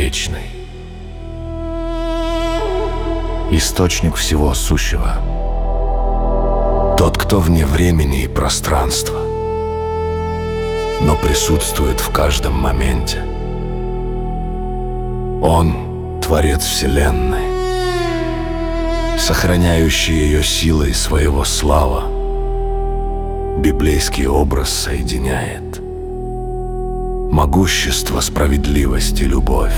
вечный, источник всего сущего, тот, кто вне времени и пространства, но присутствует в каждом моменте. Он — Творец Вселенной, сохраняющий ее силой своего слава. Библейский образ соединяет могущество, справедливость и любовь.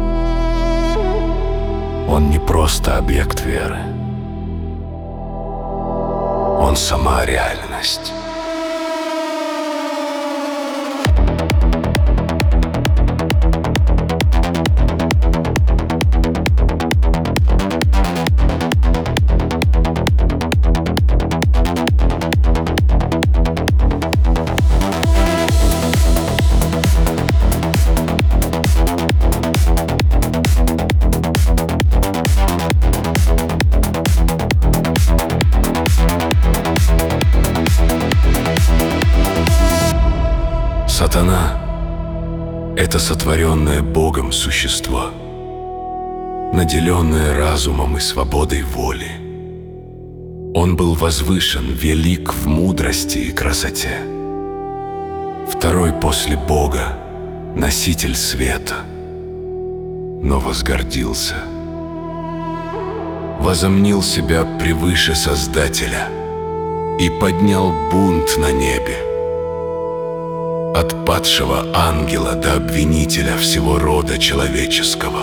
Он не просто объект веры, он сама реальность. Сатана — это сотворенное Богом существо, наделенное разумом и свободой воли. Он был возвышен, велик в мудрости и красоте. Второй после Бога, носитель света, но возгордился, возомнил себя превыше Создателя и поднял бунт на небе. От падшего ангела до обвинителя всего рода человеческого.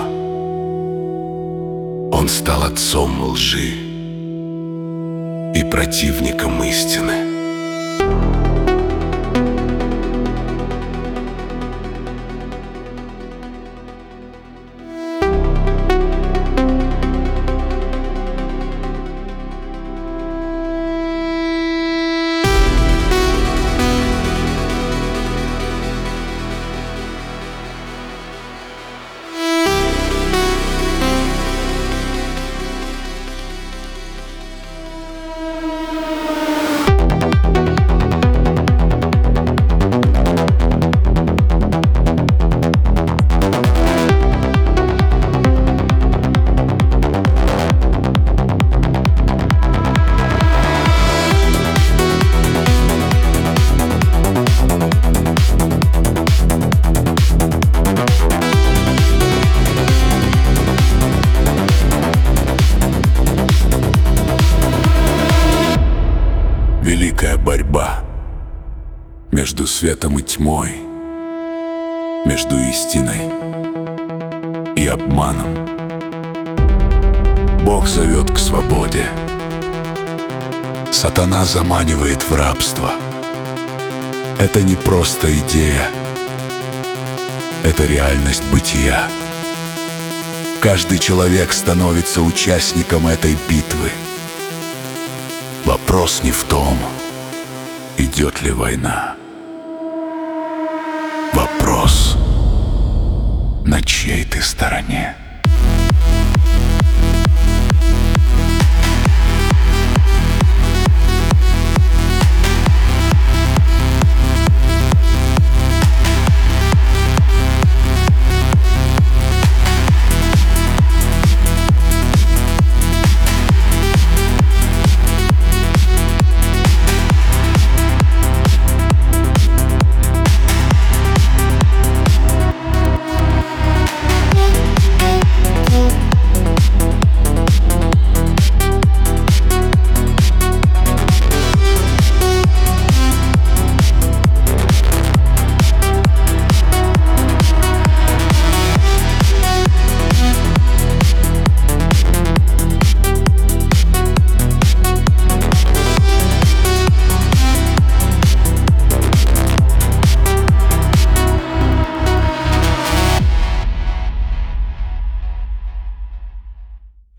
Он стал отцом лжи и противником истины. Великая борьба между светом и тьмой, между истиной и обманом. Бог зовет к свободе. Сатана заманивает в рабство. Это не просто идея, это реальность бытия. Каждый человек становится участником этой битвы. Вопрос не в том, идет ли война. Вопрос, на чьей ты стороне.